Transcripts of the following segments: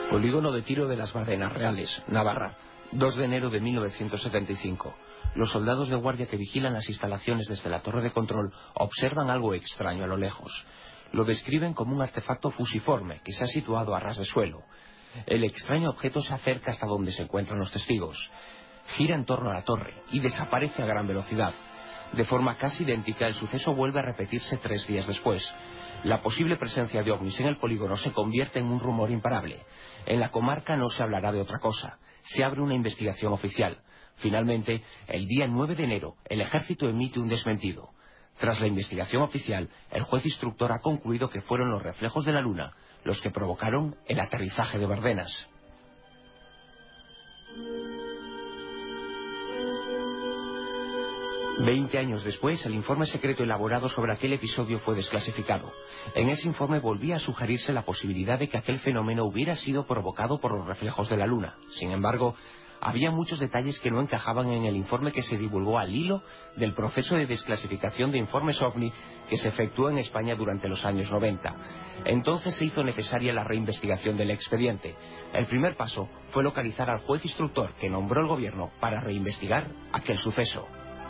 Polígono de tiro de las Bardenas Reales, Navarra, 2 de enero de 1975. Los soldados de guardia que vigilan las instalaciones desde la torre de control observan algo extraño a lo lejos. Lo describen como un artefacto fusiforme que se ha situado a ras de suelo. El extraño objeto se acerca hasta donde se encuentran los testigos. Gira en torno a la torre y desaparece a gran velocidad. De forma casi idéntica, el suceso vuelve a repetirse 3 días después. La posible presencia de ovnis en el polígono se convierte en un rumor imparable. En la comarca no se hablará de otra cosa. Se abre una investigación oficial. Finalmente, el día 9 de enero, el ejército emite un desmentido. Tras la investigación oficial, el juez instructor ha concluido que fueron los reflejos de la luna los que provocaron el aterrizaje de Bardenas. Veinte años después, el informe secreto elaborado sobre aquel episodio fue desclasificado. En ese informe volvía a sugerirse la posibilidad de que aquel fenómeno hubiera sido provocado por los reflejos de la luna. Sin embargo, había muchos detalles que no encajaban en el informe que se divulgó al hilo del proceso de desclasificación de informes OVNI que se efectuó en España durante los años 90. Entonces se hizo necesaria la reinvestigación del expediente. El primer paso fue localizar al juez instructor que nombró el gobierno para reinvestigar aquel suceso.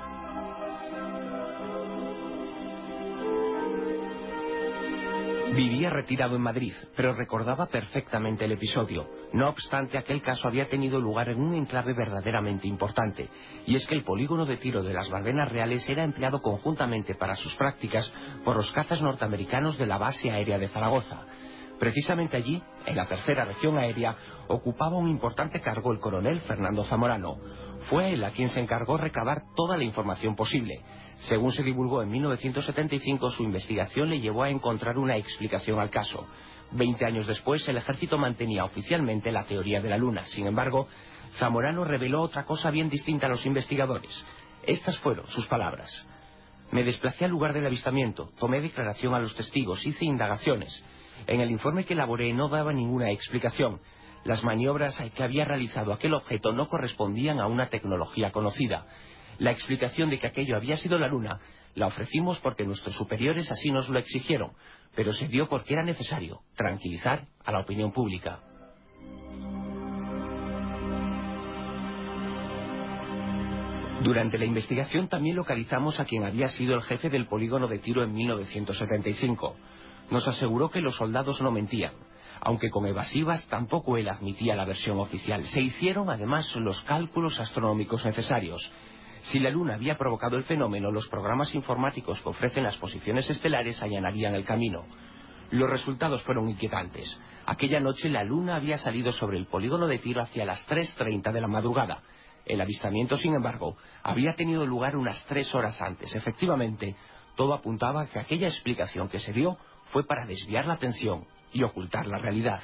Vivía retirado en Madrid, pero recordaba perfectamente el episodio. No obstante, aquel caso había tenido lugar en un enclave verdaderamente importante, y es que el polígono de tiro de las Bardenas Reales era empleado conjuntamente para sus prácticas por los cazas norteamericanos de la base aérea de Zaragoza. Precisamente allí, en la tercera región aérea, ocupaba un importante cargo el coronel Fernando Zamorano. Fue él a quien se encargó recabar toda la información posible. Según se divulgó en 1975, su investigación le llevó a encontrar una explicación al caso. 20 años después, el ejército mantenía oficialmente la teoría de la luna. Sin embargo, Zamorano reveló otra cosa bien distinta a los investigadores. Estas fueron sus palabras. Me desplacé al lugar del avistamiento, tomé declaración a los testigos, hice indagaciones. En el informe que elaboré no daba ninguna explicación. Las maniobras que había realizado aquel objeto no correspondían a una tecnología conocida. La explicación de que aquello había sido la luna la ofrecimos porque nuestros superiores así nos lo exigieron, pero se dio porque era necesario tranquilizar a la opinión pública. Durante la investigación también localizamos a quien había sido el jefe del polígono de tiro en 1975. Nos aseguró que los soldados no mentían. Aunque con evasivas, tampoco él admitía la versión oficial. Se hicieron además los cálculos astronómicos necesarios. Si la luna había provocado el fenómeno, los programas informáticos que ofrecen las posiciones estelares allanarían el camino. Los resultados fueron inquietantes. Aquella noche la luna había salido sobre el polígono de tiro hacia las 3:30 de la madrugada. El avistamiento, sin embargo, había tenido lugar unas 3 horas antes. Efectivamente, todo apuntaba a que aquella explicación que se dio fue para desviar la atención y ocultar la realidad.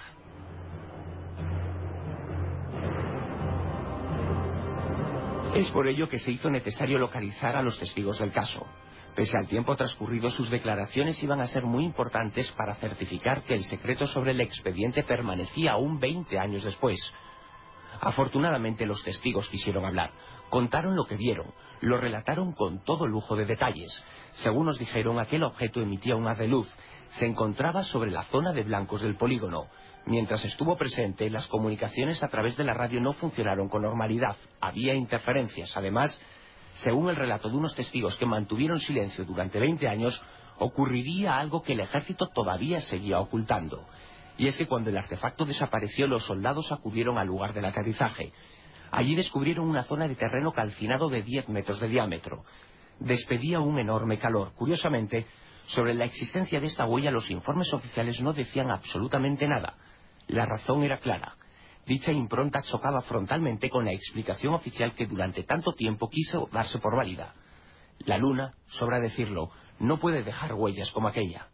Es por ello que se hizo necesario localizar a los testigos del caso. Pese al tiempo transcurrido, sus declaraciones iban a ser muy importantes para certificar que el secreto sobre el expediente permanecía aún 20 años después. Afortunadamente los testigos quisieron hablar, contaron lo que vieron, lo relataron con todo lujo de detalles. Según nos dijeron, aquel objeto emitía un haz de luz, se encontraba sobre la zona de blancos del polígono. Mientras estuvo presente, las comunicaciones a través de la radio no funcionaron con normalidad, había interferencias. Además, según el relato de unos testigos que mantuvieron silencio durante 20 años, ocurriría algo que el ejército todavía seguía ocultando. Y es que cuando el artefacto desapareció, los soldados acudieron al lugar del aterrizaje. Allí descubrieron una zona de terreno calcinado de 10 metros de diámetro. Despedía un enorme calor. Curiosamente, sobre la existencia de esta huella los informes oficiales no decían absolutamente nada. La razón era clara. Dicha impronta chocaba frontalmente con la explicación oficial que durante tanto tiempo quiso darse por válida. La luna, sobra decirlo, no puede dejar huellas como aquella.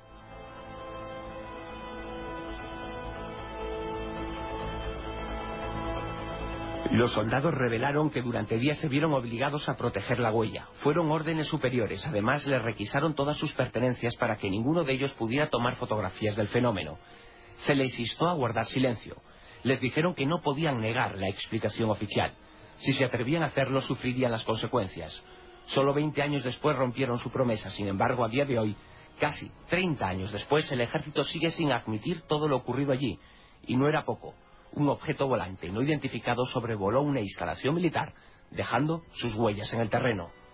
Los soldados revelaron que durante días se vieron obligados a proteger la huella. Fueron órdenes superiores. Además, les requisaron todas sus pertenencias para que ninguno de ellos pudiera tomar fotografías del fenómeno. Se les instó a guardar silencio. Les dijeron que no podían negar la explicación oficial. Si se atrevían a hacerlo, sufrirían las consecuencias. Solo 20 años después rompieron su promesa. Sin embargo, a día de hoy, casi 30 años después, el ejército sigue sin admitir todo lo ocurrido allí. Y no era poco. Un objeto volante no identificado sobrevoló una instalación militar, dejando sus huellas en el terreno.